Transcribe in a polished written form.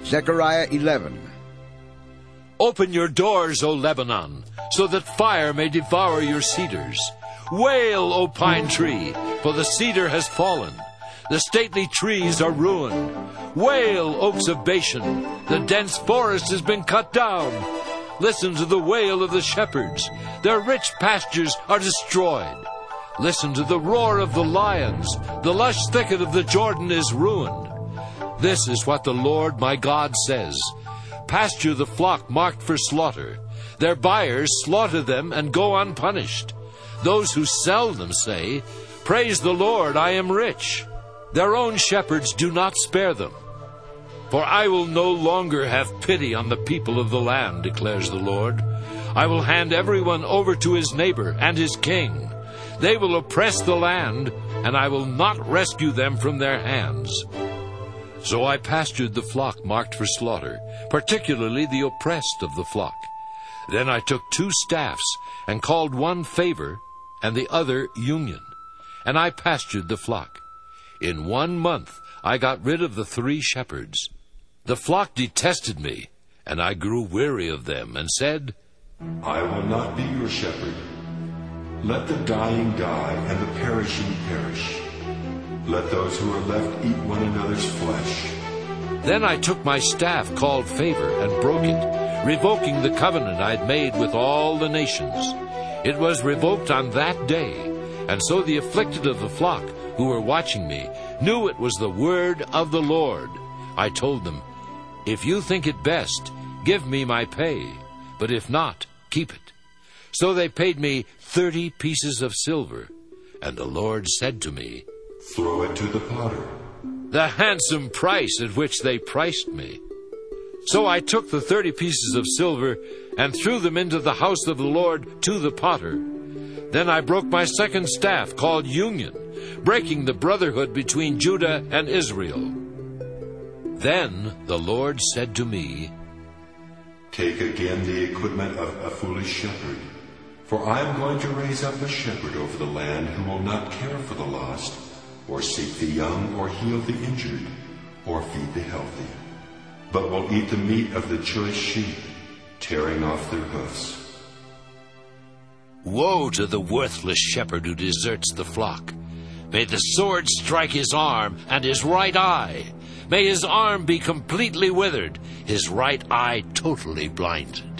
Zechariah 11. Open your doors, O Lebanon, so that fire may devour your cedars. Wail, O pine tree, for the cedar has fallen. The stately trees are ruined. Wail, oaks of Bashan, the dense forest has been cut down. Listen to the wail of the shepherds. Their rich pastures are destroyed. Listen to the roar of the lions. The lush thicket of the Jordan is ruined. This is what the Lord my God says. Pasture the flock marked for slaughter. Their buyers slaughter them and go unpunished. Those who sell them say, Praise the Lord, I am rich. Their own shepherds do not spare them. For I will no longer have pity on the people of the land, declares the Lord. I will hand everyone over to his neighbor and his king. They will oppress the land, and I will not rescue them from their hands. So I pastured the flock marked for slaughter, particularly the oppressed of the flock. Then I took 2 staffs and called one Favor and the other Union, and I pastured the flock. In 1 month I got rid of the 3 shepherds. The flock detested me, and I grew weary of them, and said, I will not be your shepherd. Let the dying die and the perishing perish. Let those who are left eat one another's flesh. Then I took my staff called Favor and broke it, revoking the covenant I had made with all the nations. It was revoked on that day, and so the afflicted of the flock who were watching me knew it was the word of the Lord. I told them, If you think it best, give me my pay, but if not, keep it. So they paid me 30 pieces of silver, and the Lord said to me, Throw it to the potter. The handsome price at which they priced me. So I took the 30 pieces of silver and threw them into the house of the Lord to the potter. Then I broke my second staff called Union, breaking the brotherhood between Judah and Israel. Then the Lord said to me, Take again the equipment of a foolish shepherd, for I am going to raise up a shepherd over the land who will not care for the lost, or seek the young, or heal the injured, or feed the healthy, but will eat the meat of the choice sheep, tearing off their hoofs. Woe to the worthless shepherd who deserts the flock. May the sword strike his arm and his right eye. May his arm be completely withered, his right eye totally blinded.